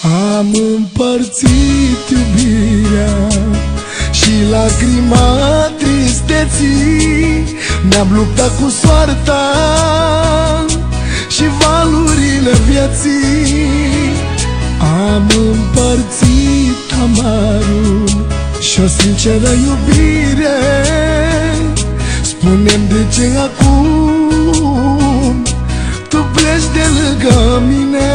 Am împărțit iubirea și lacrima tristeții. Ne-am luptat cu soarta și valurile vieții. Am împărțit amarul și o sinceră iubire. Spune-mi de ce acum tu pleci de lângă mine.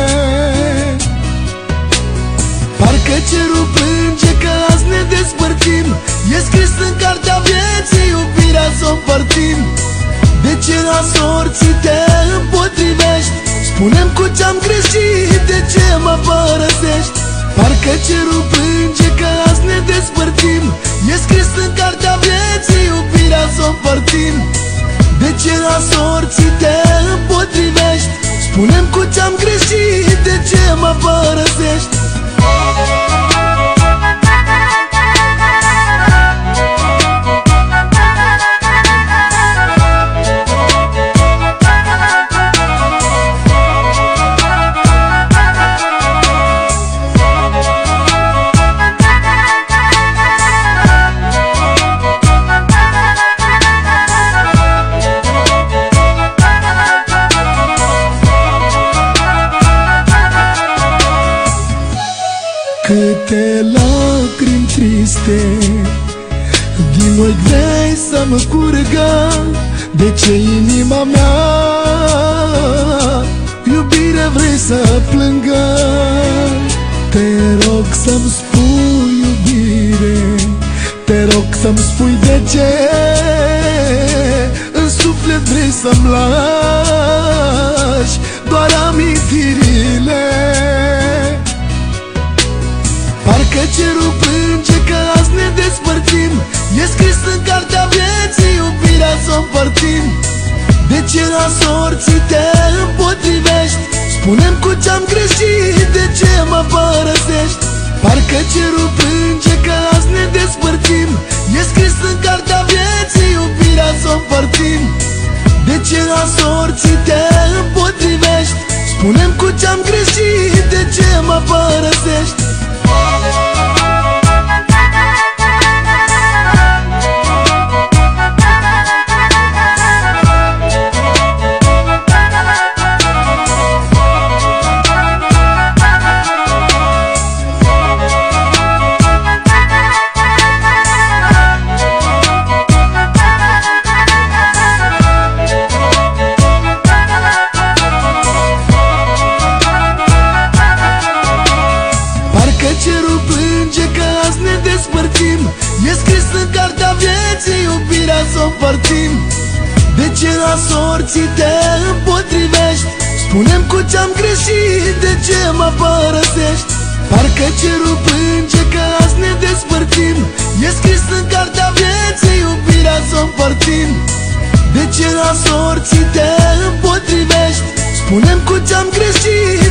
Parcă cerul plânge că azi ne despărțim. E scris în cartea vieții, iubirea s-o împărțim. De ce la sorții te împotrivești? Spune-mi cu ce-am greșit, de ce mă părăsești? Parcă cerul plânge că azi ne despărțim. E scris în cartea vieții, iubirea s-o împărțim. De ce la sorții te împotrivești? Spune-mi cu ce-am greșit, de ce mă părăsești? Câte lacrimi triste din noi vrei să-mi curgă. De ce inima mea, iubire, vrei să plângă? Te rog să-mi spui, iubire, te rog să-mi spui de ce în suflet vrei să-mi lași doar amintirile. Parcă cerul plânge că azi ne despărțim. E scris în cartea vieții, iubirea s-o împărțim. De ce la sorții te împotrivești? Spune-mi cu ce-am greșit, de ce mă părăsești? Parcă cerul plânge că azi ne despărțim. E scris în cartea vieții, iubirea s-o împărțim. De ce la sorții te împotrivești? Spune-mi cu ce-am greșit, de ce mă părăsești? Cerul plânge că azi ne despărțim. E scris în cartea vieții, iubirea s-o împărțim. De ce la sorții te împotrivești? Spune-mi cu ce-am greșit, de ce mă părăsești? Parcă cerul plânge că azi ne despărțim. E scris în cartea vieții, iubirea s-o împărțim. De ce la sorții te împotrivești? Spune-mi cu ce-am greșit,